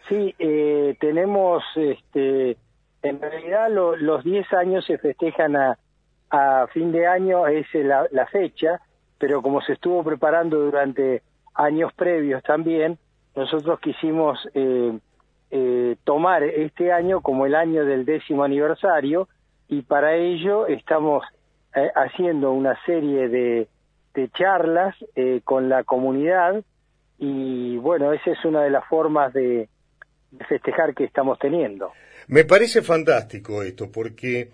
Sí, tenemos, en realidad los 10 años se festejan a fin de año, es la fecha, pero como se estuvo preparando durante años previos también, nosotros quisimos tomar este año como el año del 10º aniversario, y para ello estamos haciendo una serie de charlas con la comunidad, y bueno, esa es una de las formas de festejar que estamos teniendo. Me parece fantástico esto, porque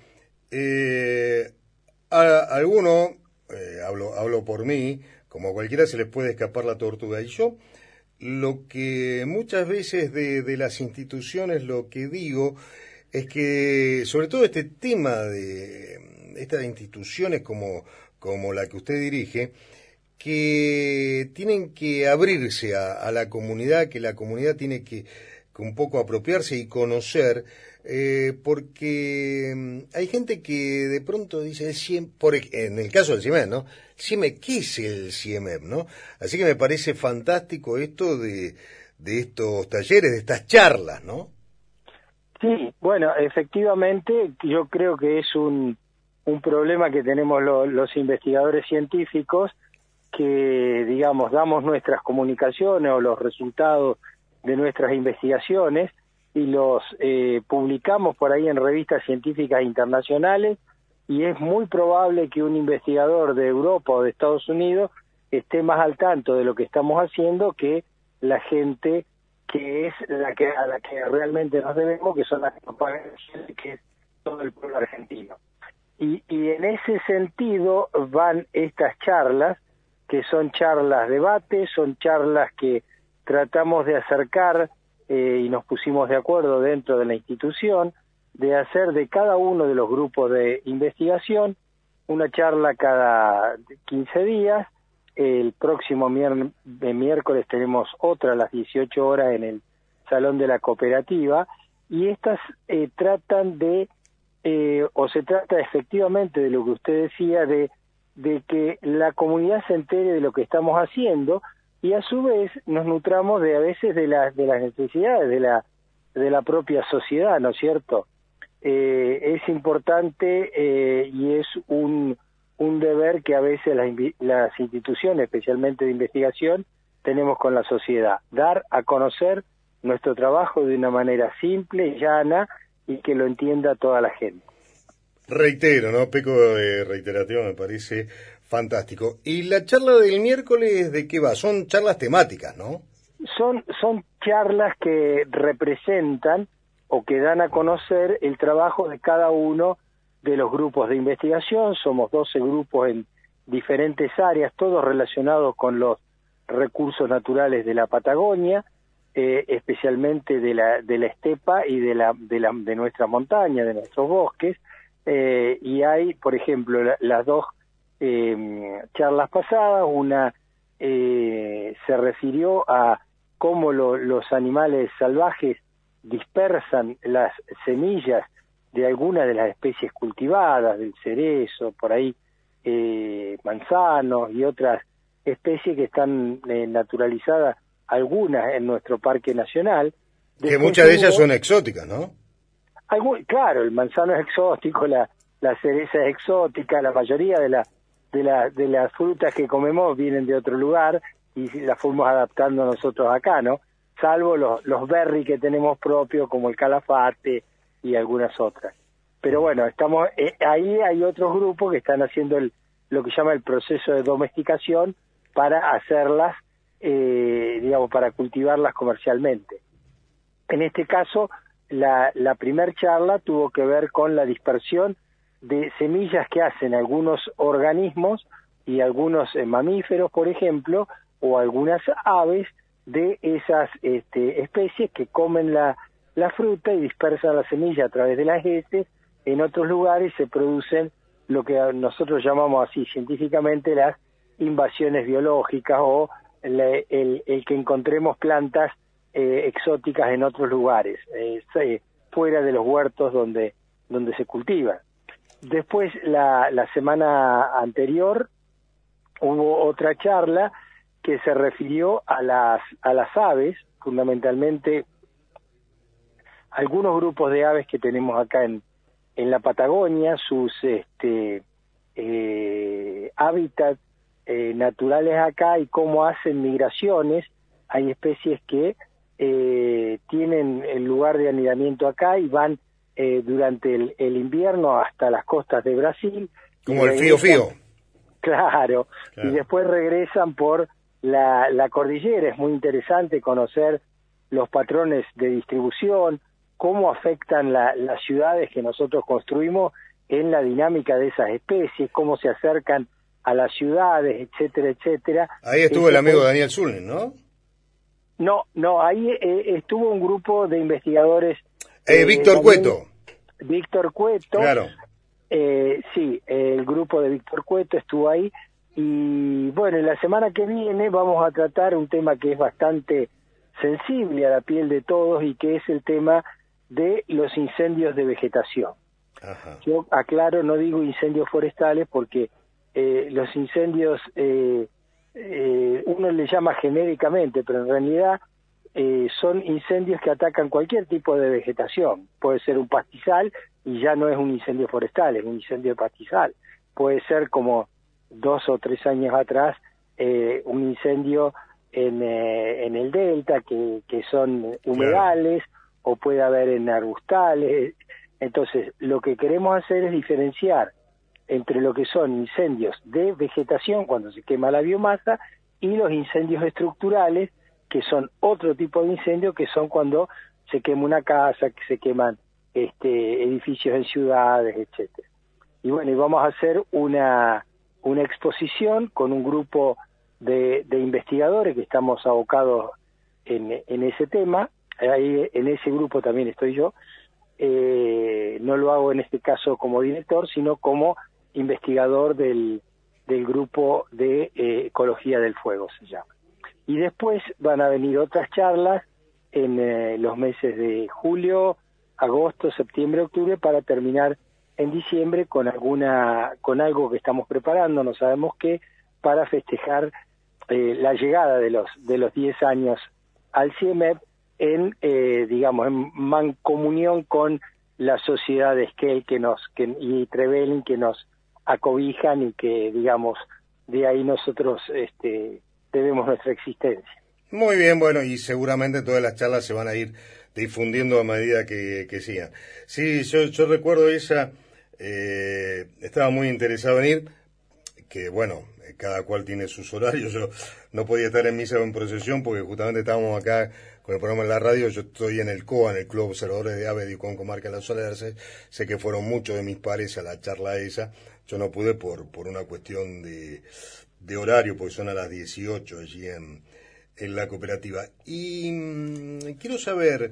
a alguno, hablo por mí, como a cualquiera se les puede escapar la tortuga, y yo lo que muchas veces de las instituciones lo que digo es que, sobre todo este tema de estas instituciones como la que usted dirige, que tienen que abrirse a la comunidad, que la comunidad tiene que un poco apropiarse y conocer, porque hay gente que de pronto dice, en el caso del CIEMEP, ¿no? ¿Qué es el CIEMEP, no? Así que me parece fantástico esto de estos talleres, de estas charlas, ¿no? Sí, bueno, efectivamente, yo creo que es un problema que tenemos los investigadores científicos, que, digamos, damos nuestras comunicaciones o los resultados de nuestras investigaciones y los publicamos por ahí en revistas científicas internacionales, y es muy probable que un investigador de Europa o de Estados Unidos esté más al tanto de lo que estamos haciendo que la gente que es a la que realmente nos debemos, que son las que nos pagan, que es todo el pueblo argentino. Y en ese sentido van estas charlas, que son charlas debate, son charlas que tratamos de acercar, y nos pusimos de acuerdo dentro de la institución, de hacer de cada uno de los grupos de investigación una charla cada 15 días. El próximo miércoles tenemos otra a las 18 horas en el Salón de la Cooperativa, y estas tratan de, o se trata efectivamente de lo que usted decía, de que la comunidad se entere de lo que estamos haciendo, y a su vez nos nutramos a veces de las necesidades de la propia sociedad, ¿no es cierto? Es importante, y es un deber que a veces las instituciones, especialmente de investigación, tenemos con la sociedad: dar a conocer nuestro trabajo de una manera simple, llana, y que lo entienda toda la gente. Reitero, ¿no? Peco de reiterativo, me parece fantástico. ¿Y la charla del miércoles de qué va? Son charlas temáticas, ¿no? Son charlas que representan o que dan a conocer el trabajo de cada uno de los grupos de investigación. Somos 12 grupos en diferentes áreas, todos relacionados con los recursos naturales de la Patagonia, especialmente de la estepa y de nuestra montaña, de nuestros bosques. Y hay, por ejemplo, las dos charlas pasadas, una se refirió a cómo los animales salvajes dispersan las semillas de algunas de las especies cultivadas, del cerezo, por ahí manzanos y otras especies que están naturalizadas, algunas en nuestro parque nacional. Que muchas de ellas son exóticas, ¿no? Claro, el manzano es exótico, la cereza es exótica, la mayoría de las frutas que comemos vienen de otro lugar y las fuimos adaptando nosotros acá, ¿no? Salvo los berries que tenemos propios, como el calafate y algunas otras. Pero bueno, estamos ahí hay otros grupos que están haciendo lo que llama el proceso de domesticación para hacerlas, digamos, para cultivarlas comercialmente. En este caso, la primer charla tuvo que ver con la dispersión de semillas que hacen algunos organismos y algunos mamíferos, por ejemplo, o algunas aves de esas especies que comen la fruta y dispersan la semilla a través de las heces. En otros lugares se producen lo que nosotros llamamos así científicamente las invasiones biológicas, o el que encontremos plantas exóticas en otros lugares, fuera de los huertos donde se cultivan. Después, la semana anterior, hubo otra charla que se refirió a las aves, fundamentalmente algunos grupos de aves que tenemos acá en la Patagonia, sus hábitats naturales acá y cómo hacen migraciones. Hay especies que tienen el lugar de anidamiento acá y van durante el invierno hasta las costas de Brasil. Como el fío. Claro, y después regresan por la cordillera. Es muy interesante conocer los patrones de distribución, cómo afectan las ciudades que nosotros construimos en la dinámica de esas especies, cómo se acercan a las ciudades, etcétera, etcétera. Ahí estuvo el amigo Daniel Zulnen, ¿no? No, ahí estuvo un grupo de investigadores. Víctor Cueto. Víctor Cueto. Claro. Sí, el grupo de Víctor Cueto estuvo ahí. Y bueno, en la semana que viene vamos a tratar un tema que es bastante sensible a la piel de todos y que es el tema de los incendios de vegetación. Ajá. Yo aclaro, no digo incendios forestales porque los incendios uno le llama genéricamente, pero en realidad son incendios que atacan cualquier tipo de vegetación. Puede ser un pastizal y ya no es un incendio forestal, es un incendio de pastizal. Puede ser como 2 o 3 años atrás un incendio en el delta que son humedales, claro, o puede haber en arbustales. Entonces lo que queremos hacer es diferenciar entre lo que son incendios de vegetación cuando se quema la biomasa y los incendios estructurales, que son otro tipo de incendio, que son cuando se quema una casa, que se queman edificios en ciudades, etcétera. Y bueno, y vamos a hacer una exposición con un grupo de investigadores que estamos abocados en ese tema. Ahí en ese grupo también estoy yo. No lo hago en este caso como director, sino como investigador del grupo de ecología del fuego, se llama. Y después van a venir otras charlas en los meses de julio, agosto, septiembre, octubre, para terminar en diciembre con algo que estamos preparando, no sabemos qué, para festejar la llegada de los 10 años al CIEMEP en mancomunión con la sociedad de Esquel y Trevelin que nos acobijan y que, digamos, de ahí nosotros debemos nuestra existencia. Muy bien, bueno, y seguramente todas las charlas se van a ir difundiendo a medida que sigan. Sí, yo recuerdo ella, estaba muy interesado en ir, que bueno, cada cual tiene sus horarios. Yo no podía estar en misa o en procesión porque justamente estábamos acá con el programa en la radio. Yo estoy en el COA, en el Club Observadores de Aves de Icón, Comarca de Los Alerces. Sé que fueron muchos de mis pares a la charla esa. Yo no pude por una cuestión de horario, porque son a las 18 allí en la cooperativa. Y quiero saber,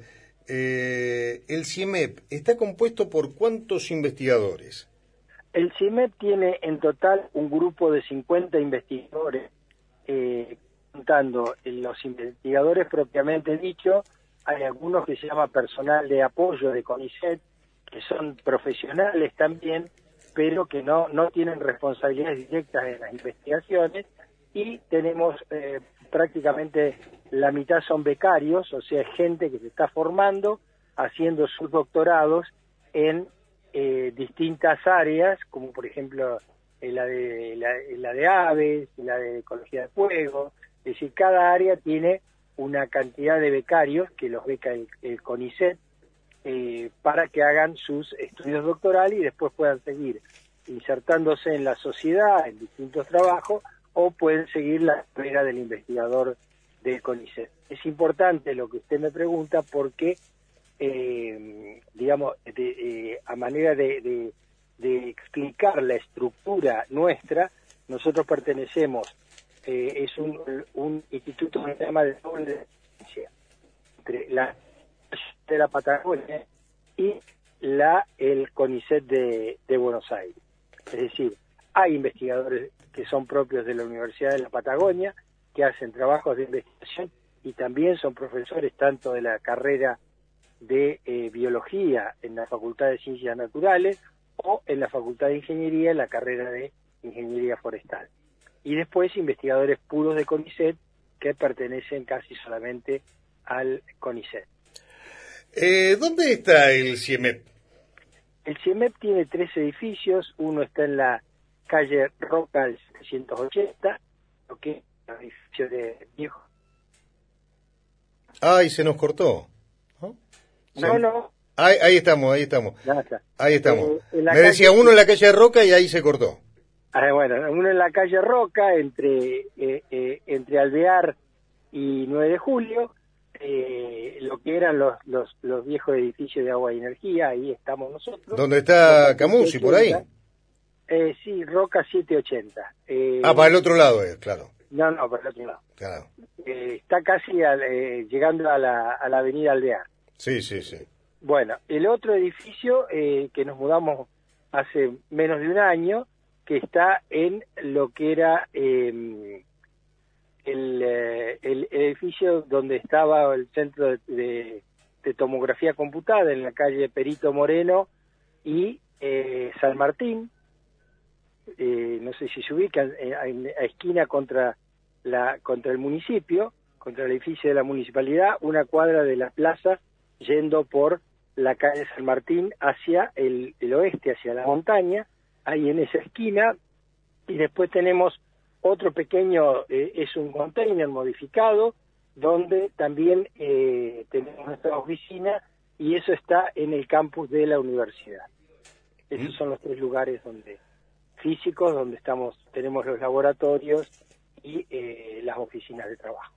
el CIEMEP está compuesto por ¿cuántos investigadores? El CIEMEP tiene en total un grupo de 50 investigadores, contando los investigadores propiamente dicho. Hay algunos que se llama personal de apoyo de CONICET, que son profesionales también, pero que no tienen responsabilidades directas en las investigaciones, y tenemos prácticamente la mitad son becarios, o sea, gente que se está formando, haciendo sus doctorados en distintas áreas, como por ejemplo la de aves, la de ecología de fuego. Es decir, cada área tiene una cantidad de becarios que los beca el CONICET para que hagan sus estudios doctorales y después puedan seguir insertándose en la sociedad, en distintos trabajos, o pueden seguir la carrera del investigador del CONICET. Es importante lo que usted me pregunta porque a manera de explicar la estructura nuestra, nosotros pertenecemos, es un instituto que se llama de doble dependencia entre la de la Patagonia y el CONICET de Buenos Aires. Es decir, hay investigadores que son propios de la Universidad de la Patagonia, que hacen trabajos de investigación y también son profesores tanto de la carrera de biología en la Facultad de Ciencias Naturales o en la Facultad de Ingeniería en la carrera de Ingeniería Forestal. Y después investigadores puros de CONICET que pertenecen casi solamente al CONICET. ¿Dónde está el CIEMEP? El CIEMEP tiene 3 edificios, uno está en la calle Roca del 780, lo que es el edificio de viejo. Ay, se nos cortó. ¿No? No. Ahí estamos. Ya está. Ahí estamos. Me decía uno en la calle Roca y ahí se cortó. Bueno, uno en la calle Roca, entre Alvear y 9 de Julio, lo que eran los viejos edificios de agua y energía, ahí estamos nosotros. ¿Dónde está Camusi, por ahí? Sí, Roca 780. Para el otro lado claro. No, para el otro lado. Claro. Está casi llegando a la avenida Alvear. Sí. Bueno, el otro edificio que nos mudamos hace menos de un año, que está en lo que era el edificio donde estaba el centro de tomografía computada, en la calle Perito Moreno y San Martín. No sé si se ubican a esquina contra el municipio, contra el edificio de la municipalidad, una cuadra de la plaza, yendo por la calle San Martín hacia el oeste, hacia la montaña, ahí en esa esquina. Y después tenemos otro pequeño, es un container modificado, donde también tenemos nuestra oficina, y eso está en el campus de la universidad. Esos son los 3 lugares físicos donde tenemos los laboratorios y las oficinas de trabajo.